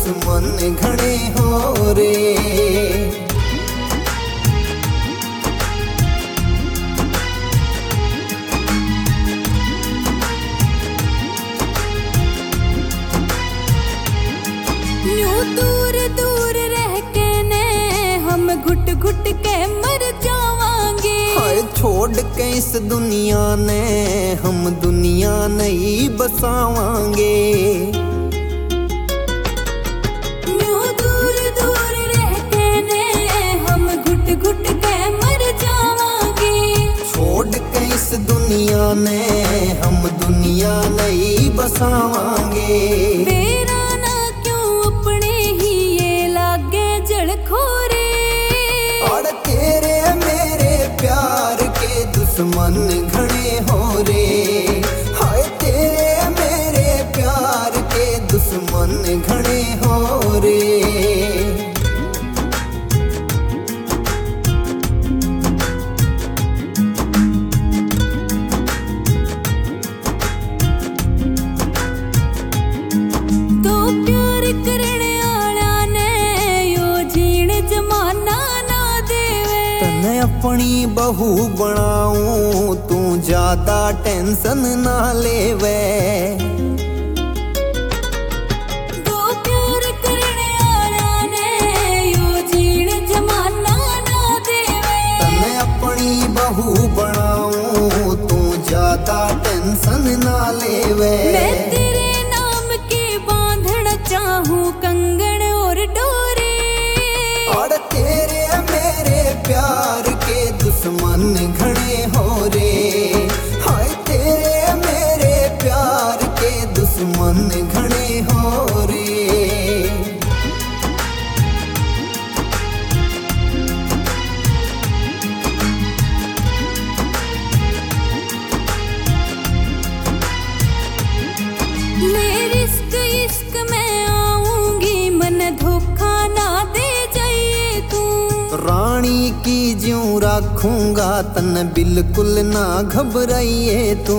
दुश्मन घणे हो रे। दूर दूर रह के ने हम घुट घुट के मर जावांगे। हाय छोड़ के इस दुनिया ने हम दुनिया नहीं बसावांगे। दूर दूर रह के ने हम घुट घुट के मर जावांगे। छोड़ के इस दुनिया ने हम दुनिया नहीं बसावांगे। खोरे और तेरे मेरे प्यार के दुश्मन घणे हो रे। हाय तेरे मेरे प्यार के दुश्मन घणे हो रे। अपनी बहू बनाऊं तू ज्यादा टेंशन ना लेवे। दो प्यार करने आला ने यो जीण जमाना ना देवे। तने अपनी बहू बनाऊं तू ज्यादा टेंशन ना लेवे। मैं तेरे नाम के बांधना चाहूं कंगन और डोरे। और तेरे मेरे प्यार दुश्मन घणे हो रे। हाय तेरे मेरे प्यार के दुश्मन घणे हो रे। मेरे इश्क में आऊंगी मन धोखा ना दे जाइए तू। रानी की ज्यों रखूंगा तन बिल्कुल ना घबराइए तू।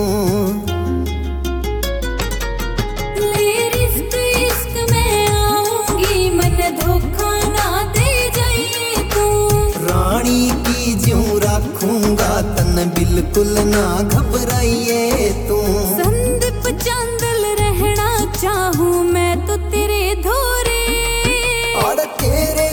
इश्क में आऊंगी मन धोखा ना दे जाइए तू। रानी की ज्यों रखूंगा तन बिल्कुल ना घबराइए तू। संदीप चांदल रहना चाहूं मैं तो तेरे धोरे। और तेरे